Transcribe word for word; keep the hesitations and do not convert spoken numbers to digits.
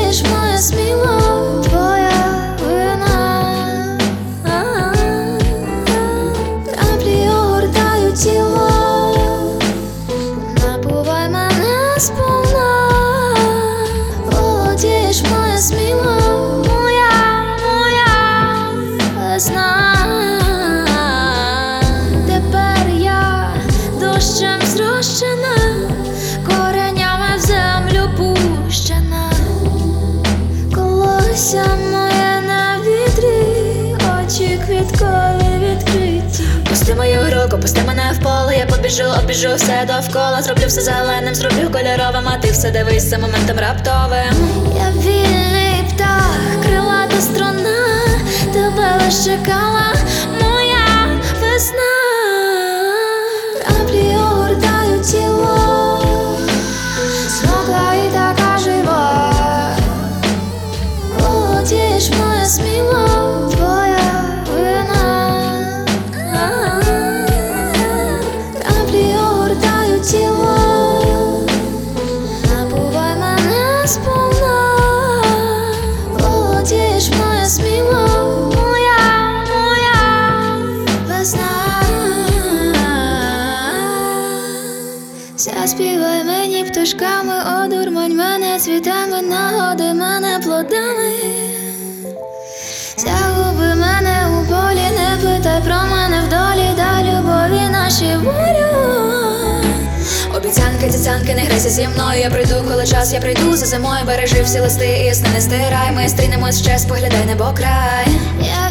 Молодіж моя сміло, твоя вина. Краплі огортають тіло, напувай мене сповна. Молодіж моя сміло, моя, моя весна. Тепер я дощем зрощена, коренями в землю пущена. Колося моє на вітрі, очі квіткові відкриті. Пусти мою руку, пусти мене в поле, я побіжу, обіжу все довкола. Зроблю все зеленим, зроблю кольоровим, а ти все дивишся моментом раптовим. Я вільний птах, крилата струна, тебе лиш чекала моя весна. Краплі огортають тіло, смокла і така жива. Молодіж моя сміло, твоя вина. Краплі огортають тіло, напувай мене сповна. Молодіж моя сміло, моя, моя весна. Заспівай мені пташками, одурмань мене цвітами, нагоди мене плодами. Загуби мене у полі, не питай про мене вдолі, дай любові наші волю. Обіцянки, цяцянки, не грайся зі мною. Я прийду, коли час, я прийду за зимою. Бережи всі листи і сни не стирай. Ми стрінемось ще, споглядай небо край. Я